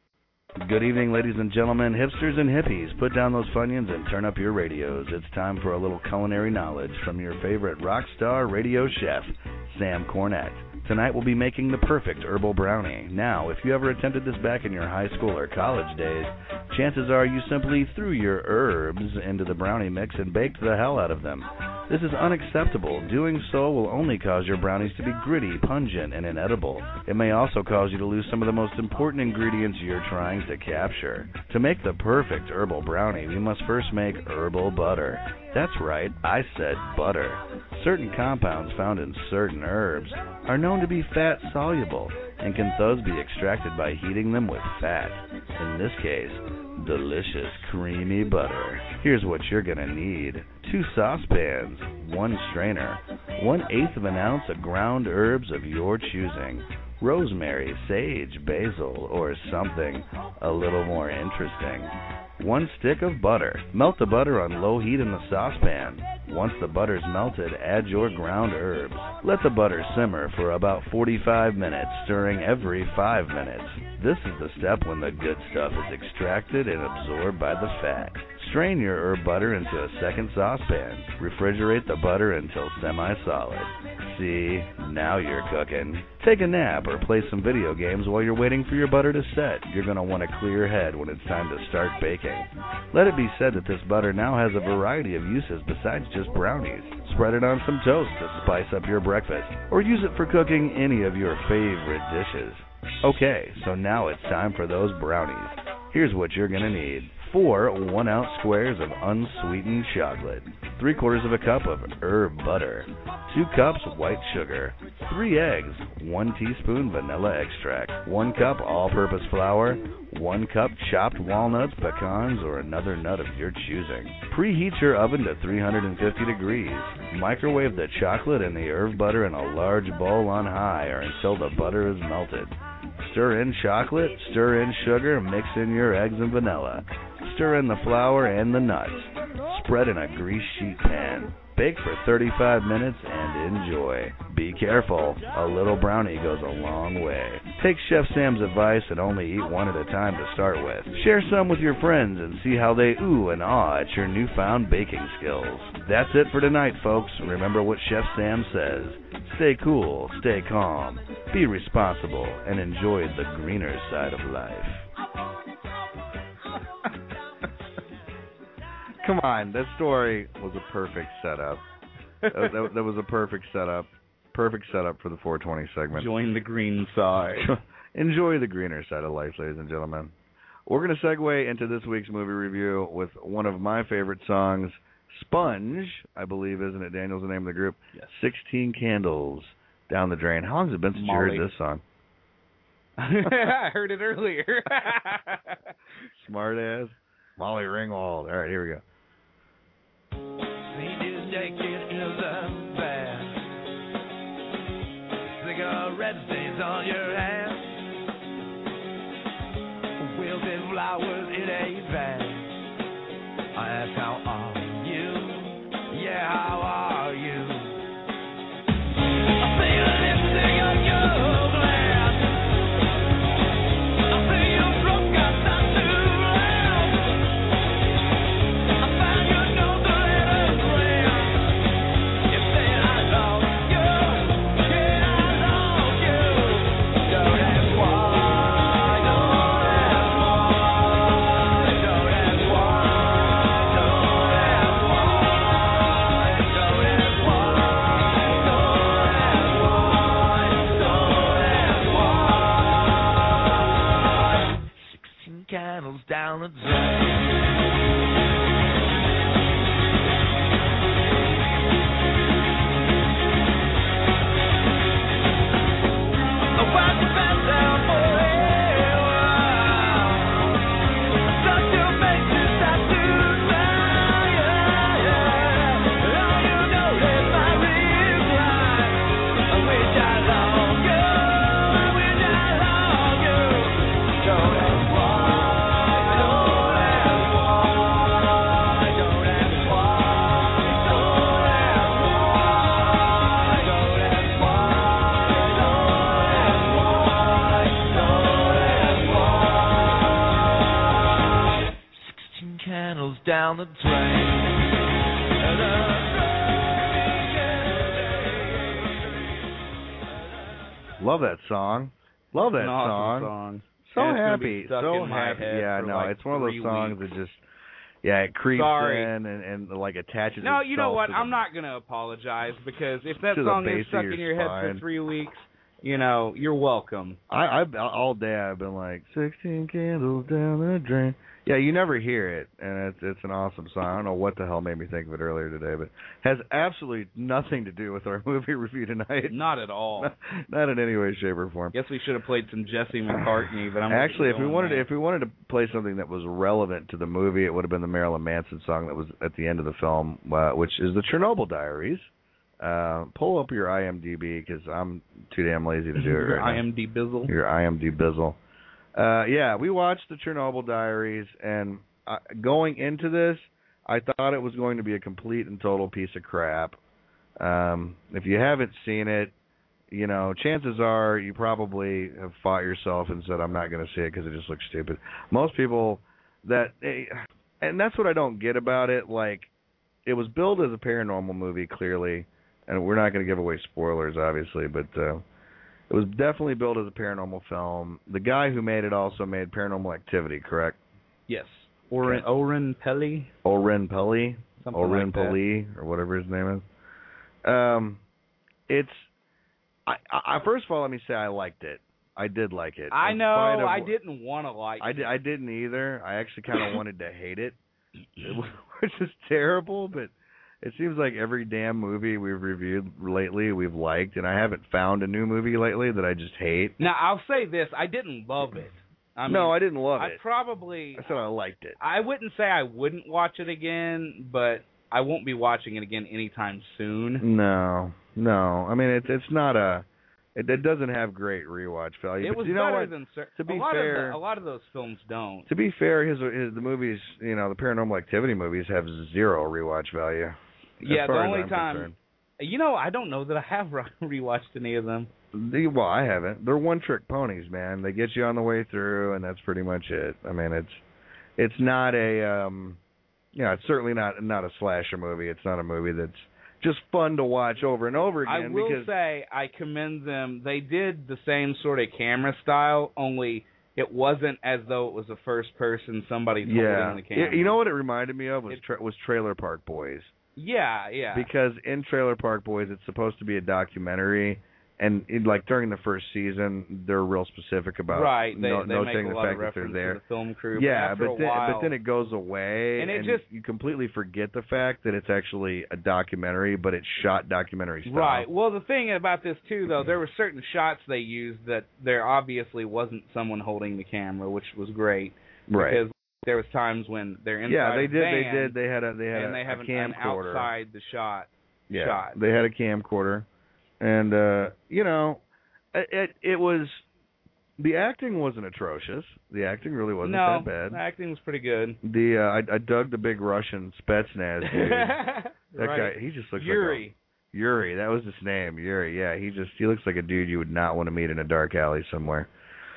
Good evening, ladies and gentlemen, hipsters and hippies. Put down those Funyuns and turn up your radios. It's time for a little culinary knowledge from your favorite rock star radio chef, Sam Cornette. Tonight we'll be making the perfect herbal brownie. Now, if you ever attempted this back in your high school or college days, chances are you simply threw your herbs into the brownie mix and baked the hell out of them. This is unacceptable. Doing so will only cause your brownies to be gritty, pungent, and inedible. It may also cause you to lose some of the most important ingredients you're trying to capture. To make the perfect herbal brownie, we must first make herbal butter. That's right, I said butter. Certain compounds found in certain herbs are known to be fat-soluble and can thus be extracted by heating them with fat. In this case, delicious creamy butter. Here's what you're going to need. Two saucepans, one strainer, one-eighth of an ounce of ground herbs of your choosing, rosemary, sage, basil, or something a little more interesting. One stick of butter. Melt the butter on low heat in the saucepan. Once the butter's melted, add your ground herbs. Let the butter simmer for about forty-five minutes, stirring every five minutes. This is the step when the good stuff is extracted and absorbed by the fat. Strain your herb butter into a second saucepan. Refrigerate the butter until semi-solid. See, now you're cooking. Take a nap or play some video games while you're waiting for your butter to set. You're going to want a clear head when it's time to start baking. Let it be said that this butter now has a variety of uses besides just brownies. Spread it on some toast to spice up your breakfast, or use it for cooking any of your favorite dishes. Okay, so now it's time for those brownies. Here's what you're going to need. four one-ounce squares of unsweetened chocolate, three quarters of a cup of herb butter, two cups white sugar, three eggs, one teaspoon vanilla extract, one cup all-purpose flour, one cup chopped walnuts, pecans, or another nut of your choosing. Preheat your oven to three hundred fifty degrees. Microwave the chocolate and the herb butter in a large bowl on high or until the butter is melted. Stir in chocolate, stir in sugar, mix in your eggs and vanilla. Stir in the flour and the nuts. Spread in a grease sheet pan. Bake for thirty-five minutes and enjoy. Be careful, a little brownie goes a long way. Take Chef Sam's advice and only eat one at a time to start with. Share some with your friends and see how they ooh and ah at your newfound baking skills. That's it for tonight, folks. Remember what Chef Sam says. Stay cool, stay calm, be responsible, and enjoy the greener side of life. Come on, that story was a perfect setup. that, that, that was a perfect setup. Perfect setup for the four twenty segment. Join the green side. Enjoy the greener side of life, ladies and gentlemen. We're going to segue into this week's movie review with one of my favorite songs, Sponge, I believe, isn't it, Daniel's the name of the group? Yes. sixteen Candles Down the Drain. How long has it been since Molly. you heard this song? I heard it earlier. Smart ass. Molly Ringwald. All right, here we go. Cigarette stains on your hands, wilted flowers in a van. I ask, how are you? Yeah, how are you? I see your lipstick on your glass. I see your throat got not too loud. I found your note to let us rest. You said I love you. Yeah, I love you. Don't ask why. Don't ask why. Don't ask why. Don't ask why. Don't ask why. Don't ask why. Don't ask why. Sixteen candles down the drain. Why'd you bend down forever? Such a face is tattooed now, yeah, yeah. Now you know that my real life. I wish I loved you. I wish I loved you. Don't ask why. Don't ask why. Don't ask why. Don't ask why. Don't ask why. Sixteen candles down the drain. Love that song. Love that An awesome song. song. So And it's gonna be happy. stuck So in my happy. head Yeah, for no, like it's one of those three songs weeks. that just, yeah, it creeps Sorry. in and, and like attaches No, itself you know what? to the- I'm not going to apologize because if that to the song base is of stuck your in your head spine. for three weeks, you know, you're welcome. I, I've all day I've been like sixteen candles down the drain. Yeah, you never hear it, and it's it's an awesome song. I don't know what the hell made me think of it earlier today, but has absolutely nothing to do with our movie review tonight. Not at all. Not, not in any way, shape, or form. Guess we should have played some Jesse McCartney, but I'm Actually, if we going wanted to, there. if we wanted to play something that was relevant to the movie, it would have been the Marilyn Manson song that was at the end of the film, uh, which is the Chernobyl Diaries. Uh, pull up your I M D B because I'm too damn lazy to do it Your right I M D Bizzle. now. Your I M D Bizzle. Uh, yeah, we watched the Chernobyl Diaries, and uh, going into this, I thought it was going to be a complete and total piece of crap. Um, if you haven't seen it, you know, chances are you probably have fought yourself and said, I'm not going to see it because it just looks stupid. Most people that, and that's what I don't get about it, like, it was billed as a paranormal movie, clearly, and we're not going to give away spoilers, obviously, but uh, it was definitely billed as a paranormal film. The guy who made it also made Paranormal Activity, correct? Yes. Oren, Oren Pelly? Oren Pelly? Something Oren like that. Pelly, or whatever his name is. Um, it's, I, I, first of all, let me say I liked it. I did like it. I In know. spite of I wh- didn't want to like I, it. di- I didn't either. I actually kind of wanted to hate it, which is terrible, but it seems like every damn movie we've reviewed lately we've liked, and I haven't found a new movie lately that I just hate. Now, I'll say this. I didn't love it. I mean, no, I didn't love I it. probably... I said I liked it. I wouldn't say I wouldn't watch it again, but I won't be watching it again anytime soon. No, no. I mean, it's it's not a... It, it doesn't have great rewatch value. It but was you know better what? than... cer- To be a lot fair- Of the, a lot of those films don't. To be fair, his his the movies, you know, the Paranormal Activity movies have zero rewatch value. as Yeah, the far as only I'm time... concerned. You know, I don't know that I have re- rewatched any of them. The, well, I haven't. They're one-trick ponies, man. They get you on the way through, and that's pretty much it. I mean, it's it's not a, um, you know, it's certainly not not a slasher movie. It's not a movie that's just fun to watch over and over again. I will because, say I commend them. They did the same sort of camera style, only it wasn't as though it was a first person, somebody's yeah, holding the camera. you know what it reminded me of was It- tra- was Trailer Park Boys. Yeah, yeah. Because in Trailer Park Boys, it's supposed to be a documentary, and it, like during the first season, they're real specific about right, they, no, they noting make a the lot fact of that reference they're there. to the film crew. Yeah, but, after but a then, while, but then it goes away, And it just- you completely forget the fact that it's actually a documentary, but it's shot documentary style. Right. Well, the thing about this too, though, there were certain shots they used that there obviously wasn't someone holding the camera, which was great. Right. Because there was times when they're inside Yeah, they a did. van, They did. They had a. They had and a, they have a an, an camcorder. outside the shot. Yeah, shot. they had a camcorder, and uh, you know, it, it it was. The acting wasn't atrocious. The acting really wasn't no, that bad. the acting was pretty good. The uh, I, I dug the big Russian Spetsnaz dude. That right. guy, he just looks Yuri. like a, Yuri. That was his name, Yuri. Yeah, he just he looks like a dude you would not want to meet in a dark alley somewhere.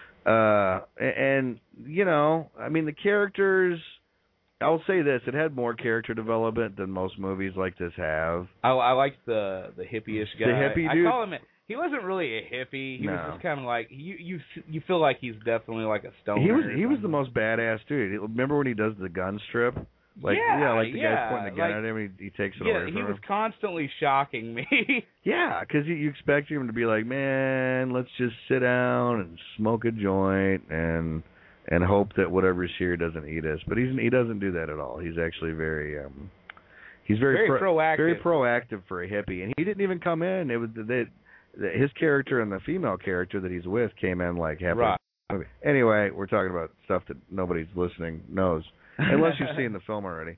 Uh, and, and you know, I mean, the characters. I'll say this: it had more character development than most movies like this have. I, I liked the the hippie-ish guy. The hippie I dude? call him. A, he wasn't really a hippie. He No. was just kind of like you. You you feel like he's definitely like a stoner. He was or he was the something. most badass dude. Remember when he does the gun strip? Like Yeah, like the yeah, guy's pointing the gun like- at him and he, he takes it Yeah, away he from was him. constantly shocking me. Yeah, because you, you expect him to be like, man, let's just sit down and smoke a joint and and hope that whatever's here doesn't eat us. But he's he doesn't do that at all. He's actually very um he's very Very pro- proactive. very proactive for a hippie. And he didn't even come in. It was they, the, his character and the female character that he's with came in like halfway. Right. Okay. Anyway, we're talking about stuff that nobody's listening knows, unless you've seen the film already.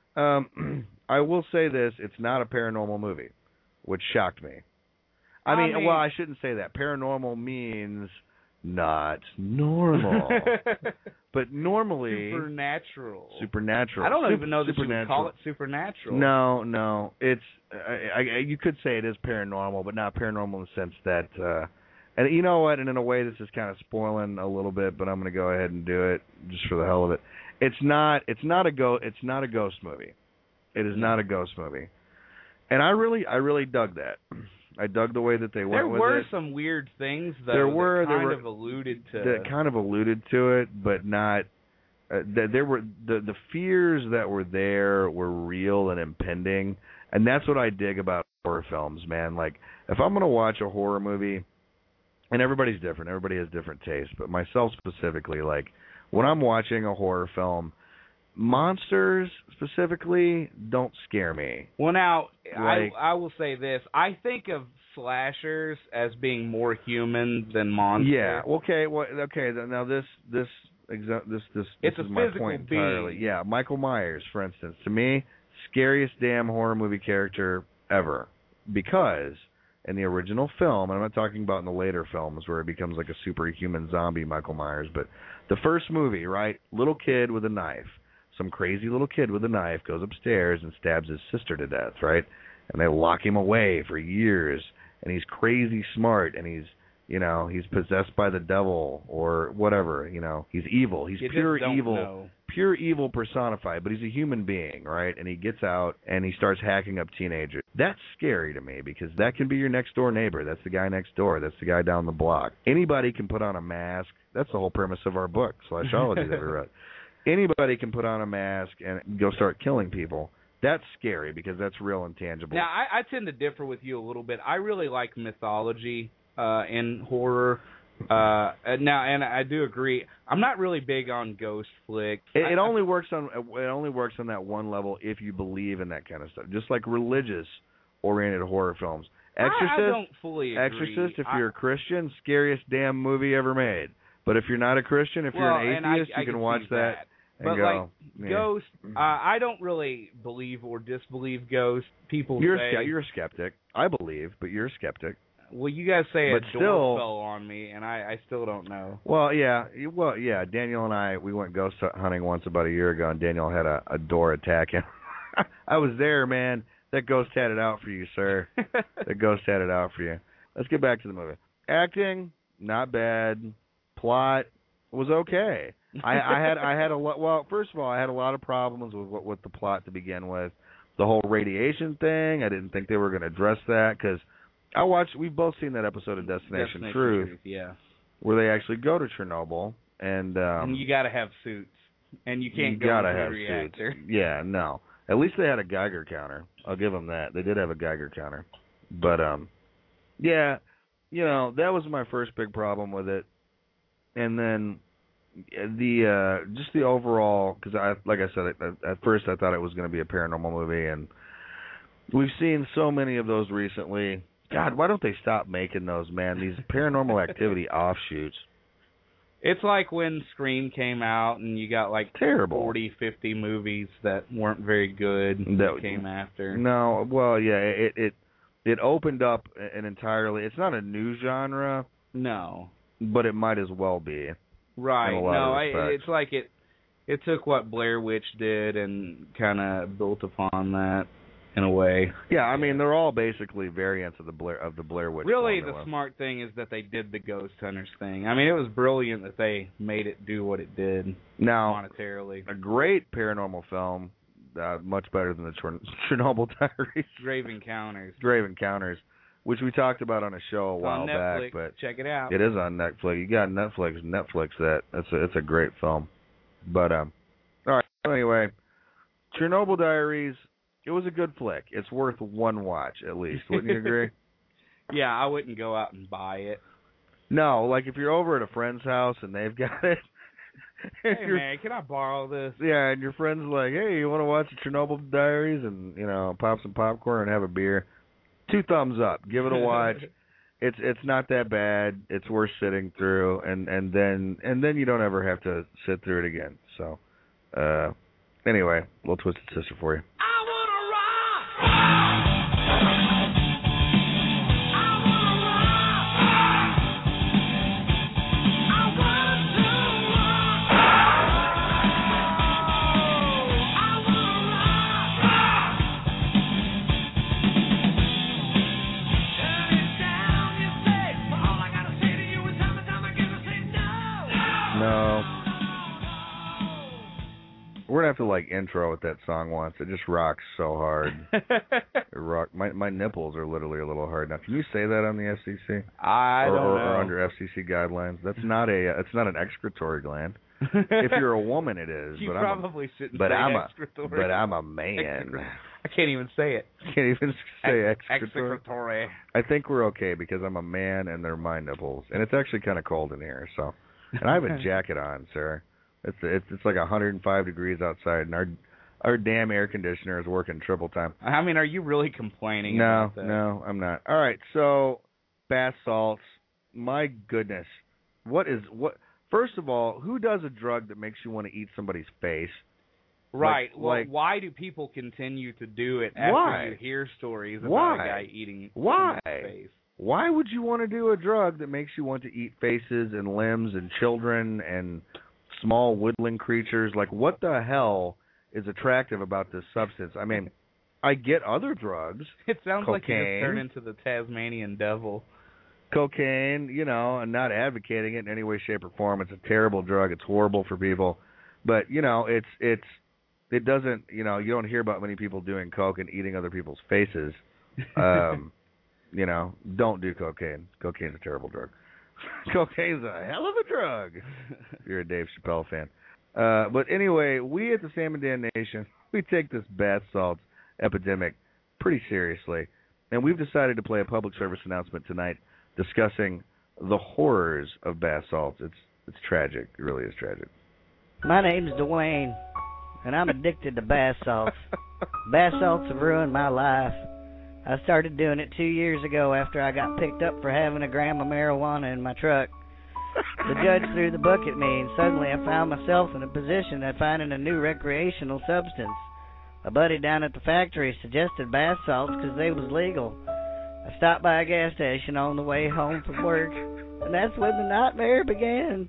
Um, I will say this: it's not a paranormal movie, which shocked me. I, I mean, mean- well, I shouldn't say that. Paranormal means not normal, but normally Supernatural. supernatural. I don't Sup- even know that you would supernatural. call it supernatural. No, no, it's I, I, you could say it is paranormal, but not paranormal in the sense that. Uh, and you know what? And in a way, this is kind of spoiling a little bit, but I'm going to go ahead and do it just for the hell of it. It's not. It's not a go. It's not a ghost movie. It is not a ghost movie. And I really, I really dug that. I dug the way that they went There with were it. some weird things though There were- that there kind were- of alluded to. that kind of alluded to it, but not. Uh, th- there were the the fears that were there were real and impending, and that's what I dig about horror films, man. Like if I'm gonna watch a horror movie, and everybody's different, everybody has different tastes, but myself specifically, like when I'm watching a horror film, monsters specifically don't scare me. Well, now Like- I I will say this: I think of slashers as being more human than monsters. Yeah. Okay. Well. Okay. th- Now this this exa- this this It's this a is my physical point entirely. being. Yeah. Michael Myers, for instance, to me, scariest damn horror movie character ever, because in the original film, and I'm not talking about in the later films where it becomes like a superhuman zombie Michael Myers, but the first movie, right? Little kid with a knife. Some crazy little kid with a knife goes upstairs and stabs his sister to death, right? And they lock him away for years. And he's crazy smart, and he's, you know, he's possessed by the devil or whatever, you know. He's evil. He's You pure just don't evil. know. Pure evil personified, but he's a human being, right? And he gets out and he starts hacking up teenagers. That's scary to me because that can be your next door neighbor. That's the guy next door. That's the guy down the block. Anybody can put on a mask. That's the whole premise of our book, Slashology, that we wrote. Anybody can put on a mask and go start killing people. That's scary because that's real and tangible. Now I, I tend to differ with you a little bit. I really like mythology uh, in horror. Uh, now, and I do agree. I'm not really big on ghost flicks. It, I- it only works on it only works on that one level if you believe in that kind of stuff. Just like religious oriented horror films. Exorcist, I, I don't fully agree. Exorcist. If I- you're a Christian, scariest damn movie ever made. But if you're not a Christian, if well, you're an and I- atheist, I you can can watch see that, that. and But go. like yeah. ghost, uh, I don't really believe or disbelieve ghosts. People You're say, a, ske- you're a skeptic. I believe, but you're a skeptic. well, you guys say But a still- door fell on me, and I, I still don't know. Well, yeah, y- well, yeah. Daniel and I, we went ghost hunting once about a year ago, and Daniel had a, a door attack him. I was there, man. That ghost had it out for you, sir. That ghost had it out for you. Let's get back to the movie. Acting, not bad. Plot was okay. I, I had I had a lot. Well, first of all, I had a lot of problems with what with the plot to begin with. The whole radiation thing. I didn't think they were going to address that because I watched. We've both seen that episode of Destination, Destination Truth, Truth, yeah. where they actually go to Chernobyl, and um, and you got to have suits, and you can't you go gotta into the have reactor. suits. Yeah, no. At least they had a Geiger counter. I'll give them that. They did have a Geiger counter, but um, yeah, you know that was my first big problem with it, and then the uh, just the overall because I like I said at, at first I thought it was going to be a paranormal movie, and we've seen so many of those recently. God, why don't they stop making those, man? These Paranormal Activity offshoots. It's like when Scream came out and you got like Terrible. forty, fifty movies that weren't very good That that came after. No, well, yeah, it it it opened up an entirely. It's not a new genre, No. but it might as well be. Right. In a lot No, of I, respects. it's like it it took what Blair Witch did and kind of built upon that in a way. Yeah, I mean they're all basically variants of the Blair of the Blair Witch. Really, formula. the smart thing is that they did the Ghost Hunters thing. I mean, it was brilliant that they made it do what it did now monetarily. a great paranormal film, uh, much better than the Chern- Chernobyl Diaries, Grave Encounters. Grave Encounters, which we talked about on a show a It's while on Netflix. back, but Check it out. it is on Netflix. You got Netflix, Netflix that. It's a it's a great film. But um, all right. Anyway, Chernobyl Diaries. It was a good flick. It's worth one watch at least. Wouldn't you agree? Yeah, I wouldn't go out and buy it. No, like if you're over at a friend's house and they've got it. Hey you're- man, can I borrow this? Yeah, and your friend's like, "Hey, you want to watch the Chernobyl Diaries and you know pop some popcorn and have a beer?" Two thumbs up. Give it a watch. It's it's not that bad. It's worth sitting through, and and then and then you don't ever have to sit through it again. So, uh, anyway, little Twisted Sister for you. No. We're gonna have to like intro with that song once. It just rocks so hard. It rock. My my nipples are literally a little hard now. Can you say that on the F C C? I or, don't or, know. or under F C C guidelines? That's not a. It's not an excretory gland. If you're a woman, it is. you but I'm a, probably shouldn't but say I'm a excretory. but I'm a man. Excre- I can't even say it. Can't even say Ex- excretory. excretory. I think we're okay because I'm a man and they're my nipples, and it's actually kind of cold in here. So, and I have a jacket on, sir. It's it's it's like one hundred five degrees outside, and our our damn air conditioner is working triple time. I mean, are you really complaining No, about that? no, I'm not. All right, so bath salts. My goodness, what is what? First of all, who does a drug that makes you want to eat somebody's face? Right. Like- well, like- why do people continue to do it after Why? you hear stories about Why? a guy eating Why? someone's face? Why would you want to do a drug that makes you want to eat faces and limbs and children and small woodland creatures? Like, what the hell is attractive about this substance? I mean, I get other drugs, It sounds like you Cocaine. just turned into the Tasmanian devil. cocaine, you know, and not advocating it in any way, shape, or form. It's a terrible drug. It's horrible for people. But, you know, it's it's it doesn't, you know, you don't hear about many people doing coke and eating other people's faces. Um, you know, don't do cocaine. Cocaine's a terrible drug. Cocaine's a hell of a drug. If you're a Dave Chappelle fan. Uh, but anyway, we at the Sam and Dan Nation, we take this bath salts epidemic pretty seriously. And we've decided to play a public service announcement tonight discussing the horrors of bath salts. It's it's tragic. It really is tragic. My name's Dwayne, and I'm addicted to bath salts. Bath salts have ruined my life. I started doing it two years ago after I got picked up for having a gram of marijuana in my truck. The judge threw the book at me, and suddenly I found myself in a position of finding a new recreational substance. A buddy down at the factory suggested bath salts because they was legal. I stopped by a gas station on the way home from work, and that's when the nightmare began.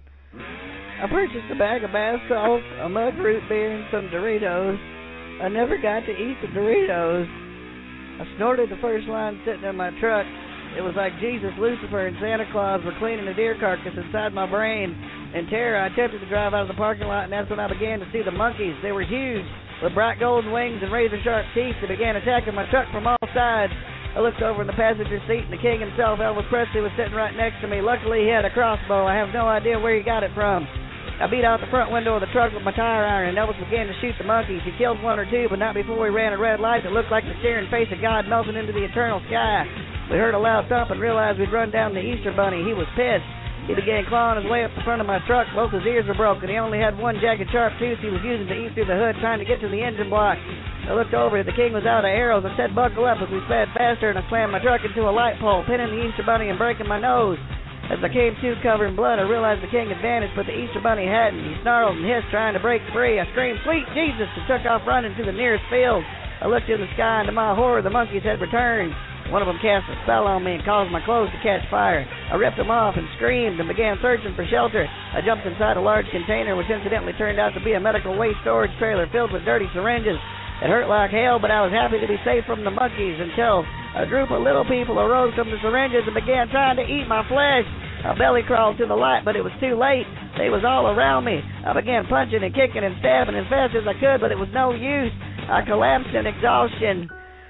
I purchased a bag of bath salts, a mug root beer, and some Doritos. I never got to eat the Doritos. I snorted the first line sitting in my truck. It was like Jesus, Lucifer, and Santa Claus were cleaning a deer carcass inside my brain. In terror, I attempted to drive out of the parking lot, and that's when I began to see the monkeys. They were huge, with bright golden wings and razor-sharp teeth. They began attacking my truck from all sides. I looked over in the passenger seat, and the king himself, Elvis Presley, was sitting right next to me. Luckily, he had a crossbow. I have no idea where he got it from. I beat out the front window of the truck with my tire iron, and Elvis began to shoot the monkeys. He killed one or two, but not before we ran a red light that looked like the searing face of God melting into the eternal sky. We heard a loud thump and realized we'd run down the Easter Bunny. He was pissed. He began clawing his way up the front of my truck. Both his ears were broken. He only had one jagged sharp tooth he was using to eat through the hood, trying to get to the engine block. I looked over. The king was out of arrows. I said, buckle up, as we sped faster, and I slammed my truck into a light pole, pinning the Easter Bunny and breaking my nose. As I came to covered in blood, I realized the king had vanished, but the Easter Bunny hadn't. He snarled and hissed, trying to break free. I screamed, sweet Jesus, and took off running to the nearest field. I looked in the sky, and to my horror, the monkeys had returned. One of them cast a spell on me and caused my clothes to catch fire. I ripped them off and screamed and began searching for shelter. I jumped inside a large container, which incidentally turned out to be a medical waste storage trailer filled with dirty syringes. It hurt like hell, but I was happy to be safe from the monkeys until a group of little people arose from the syringes and began trying to eat my flesh. I belly crawled to the light, but it was too late. They was all around me. I began punching and kicking and stabbing as fast as I could, but it was no use. I collapsed in exhaustion.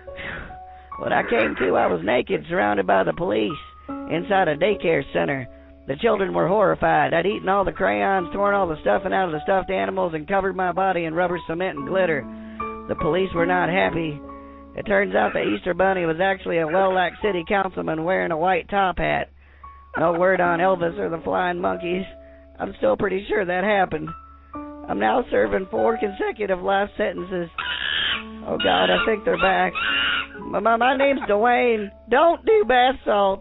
When I came to, I was naked, surrounded by the police, inside a daycare center. The children were horrified. I'd eaten all the crayons, torn all the stuffing out of the stuffed animals, and covered my body in rubber cement and glitter. The police were not happy. It turns out the Easter Bunny was actually a well-liked city councilman wearing a white top hat. No word on Elvis or the flying monkeys. I'm still pretty sure that happened. I'm now serving four consecutive life sentences. Oh, God, I think they're back. My, my, my name's Dwayne. Don't do bath salts.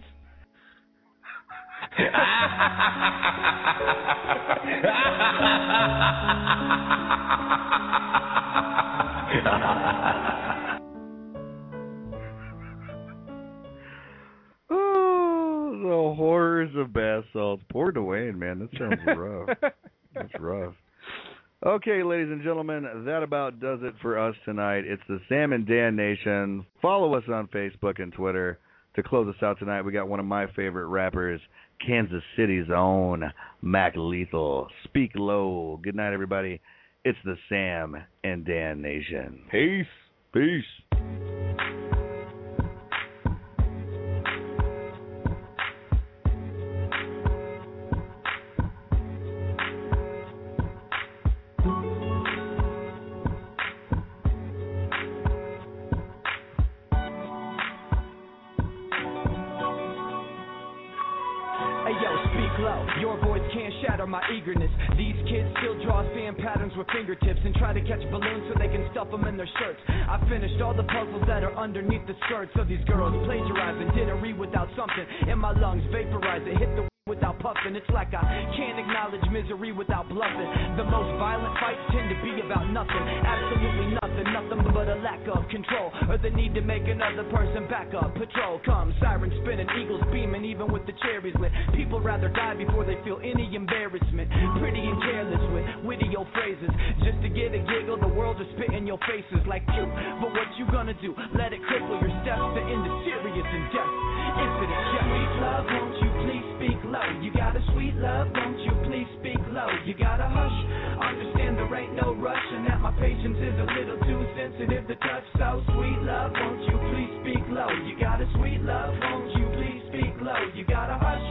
Oh, the horrors of bath salts. Poor Dwayne, man. That sounds rough. That's rough. Okay, ladies and gentlemen, that about does it for us tonight. It's the Sam and Dan Nation. Follow us on Facebook and Twitter. To close us out tonight, we got one of my favorite rappers, Kansas City's own Mac Lethal. Speak low. Good night, everybody. It's the Sam and Dan Nation. Peace. Peace. My eagerness. These kids still draw sand patterns with fingertips and try to catch balloons so they can stuff them in their shirts. I finished all the puzzles that are underneath the skirts of these girls. Plagiarizing, didn't read without something in my lungs. Vaporize it, hit the without puffing. It's like I can't acknowledge misery without bluffing. The most violent fights tend to be about nothing. Absolutely nothing, nothing but a lack of control or the need to make another person back up. Patrol comes, sirens spinning, eagles beaming, even with the cherries lit. People rather die before they feel any embarrassment. Pretty and careless with witty old phrases. Just to get a giggle, the world is spit in your faces like you. But what you gonna do? Let it cripple your steps to end the serious and death. Infinite jest. Sweet love, won't you please speak low? You got a sweet love, won't you please speak low? You gotta hush, understand there ain't no rush, and that my patience is a little too sensitive to touch. So sweet love, won't you please speak low? You got a sweet love, won't you please speak low? You gotta hush,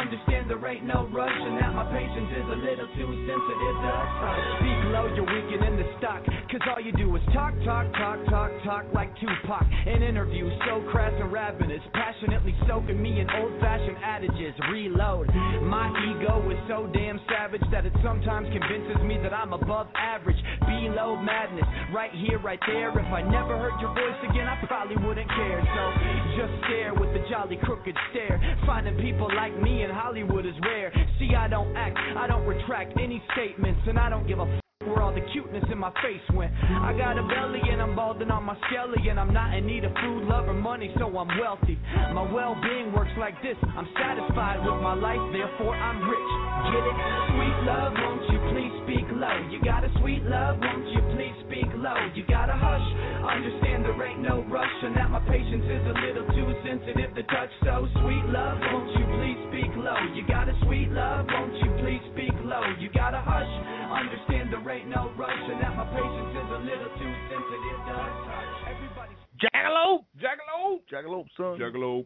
Understand there ain't no rush, and that my patience is a little too sensitive to touch. Speak low, you're weakening in the stock, cause all you do is talk, talk, talk, talk, talk like Tupac. An interview so crass and ravenous, passionately soaking me in old-fashioned adages. Reload. My ego is so damn savage that it sometimes convinces me that I'm above average. Below madness, right here, right there. If I never heard your voice again, I probably wouldn't care. So just stare with the jolly crooked stare. Finding people like me in Hollywood is rare. See, I don't act, I don't retract any statements, and I don't give a f- where all the cuteness in my face went. I got a belly and I'm balding on my skelly, and I'm not in need of food, love, or money, so I'm wealthy. My well-being works like this. I'm satisfied with my life, therefore I'm rich. Get it? Sweet love, won't you please speak low? You got a sweet love, won't you please speak low? You gotta hush, understand there ain't no rush, and that my patience is a little too sensitive to touch. So sweet love, won't you please speak low? You got a sweet love, won't you please speak low? You gotta hush, understand there ain't no rush, and that my patience is a little too sensitive to touch. Everybody's Jackalope, jackalope, Jackalope, son. jackalope.